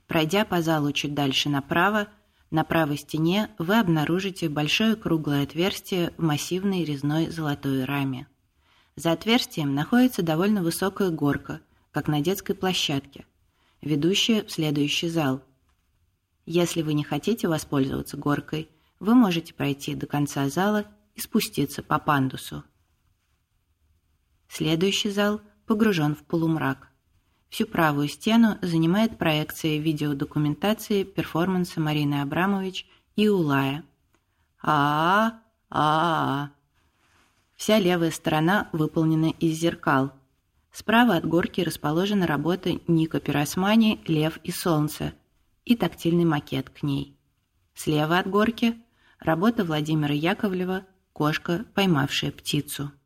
Пройдя по залу чуть дальше направо, на правой стене вы обнаружите большое круглое отверстие в массивной резной золотой раме. За отверстием находится довольно высокая горка, как на детской площадке, ведущая в следующий зал. Если вы не хотите воспользоваться горкой, вы можете пройти до конца зала и спуститься по пандусу. Следующий зал погружен в полумрак. Всю правую стену занимает проекция видеодокументации перформанса Марины Абрамович и Улая. А-а-а. Вся левая сторона выполнена из зеркал. Справа от горки расположена работа Нико Пиросмани «Лев и солнце» и тактильный макет к ней. Слева от горки работа Владимира Яковлева «Кошка, поймавшая птицу».